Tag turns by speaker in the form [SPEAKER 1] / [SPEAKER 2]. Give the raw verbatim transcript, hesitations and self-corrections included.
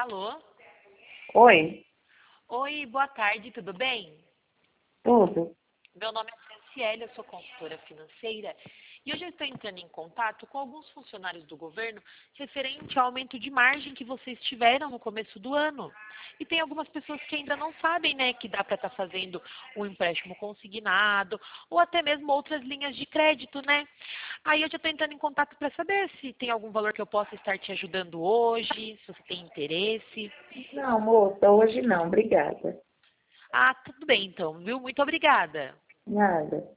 [SPEAKER 1] Alô?
[SPEAKER 2] Oi,
[SPEAKER 1] Oi, boa tarde, tudo bem?
[SPEAKER 2] tudo.
[SPEAKER 1] Meu nome é Franciele, eu sou consultora financeira e hoje eu estou entrando em contato com alguns funcionários do governo referente ao aumento de margem que vocês tiveram no começo do ano. E tem algumas pessoas que ainda não sabem, né, que dá para estar fazendo um empréstimo consignado ou até mesmo outras linhas de crédito, né? Aí eu já estou entrando em contato para saber se tem algum valor que eu possa estar te ajudando hoje, se você tem interesse.
[SPEAKER 2] Não, moça, hoje não, obrigada.
[SPEAKER 1] Ah, tudo bem então, viu? Muito obrigada.
[SPEAKER 2] Nada.